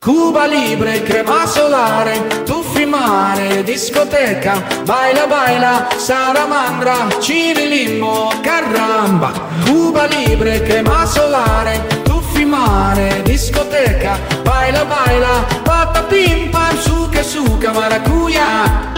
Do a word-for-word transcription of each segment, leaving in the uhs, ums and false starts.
Cuba Libre, crema solare, tuffi mare, discoteca, baila baila, salamandra, cirilimbo, caramba. Cuba Libre, crema solare, tuffi mare, discoteca, baila baila, pata pim pam, suca suca, maracuja.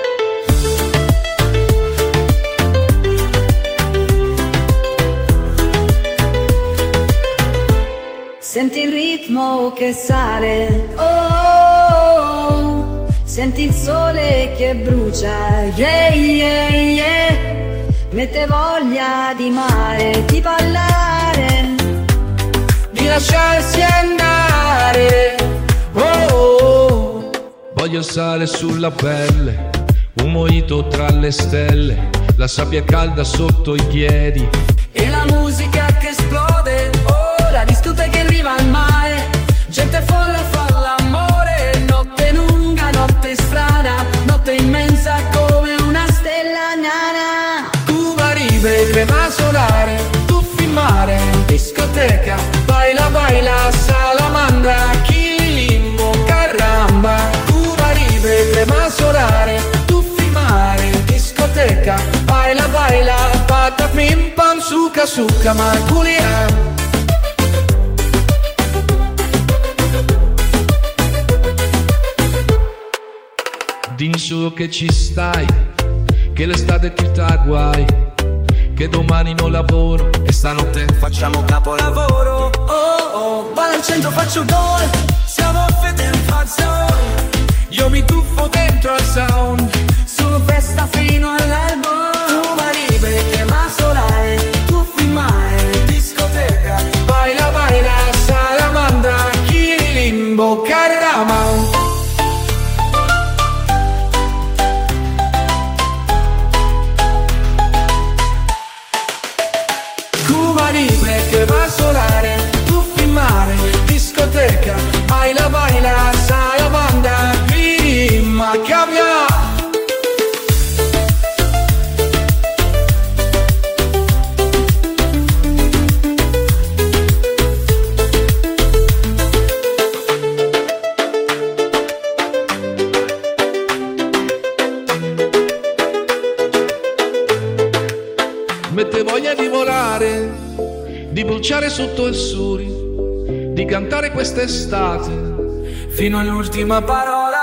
Senti il ritmo che sale, oh, oh, oh. Senti il sole che brucia, yeah, yeah, yeah. Mette voglia di mare, di ballare, di lasciarsi andare, oh, oh. Voglio sale sulla pelle, un mojito tra le stelle, la sabbia calda sotto i piedi e la musica che esplode, oh, la discoteca che arriva al mare, gente folle fa l'amore, notte lunga, notte strana, notte immensa come una stella nana. Cuba Libre, crema solare, tuffi in mare, discoteca, baila baila, salamandra, chililimbo, caramba. Cuba Libre, crema solare, tuffi in mare, discoteca, baila baila, pata pim pam, suca suca, marculia. Dimmi solo che ci stai, che l'estate ti dà guai, che domani non lavoro e stanotte facciamo capolavoro. Oh oh, vado al centro, faccio gol, siamo fede in faccia, io mi tuffo dentro al sound, sono festa fino all'alba. Cuba Libre, crema solare, tuffi in mare, discoteca, baila baila, salamandra, chirilimbo, caramba. Crema solare, tuffi in mare, discoteca, baila baila, salamandra, prima cambia. Mette voglia di volare, di bruciare sotto il suri, di cantare quest'estate fino all'ultima parola.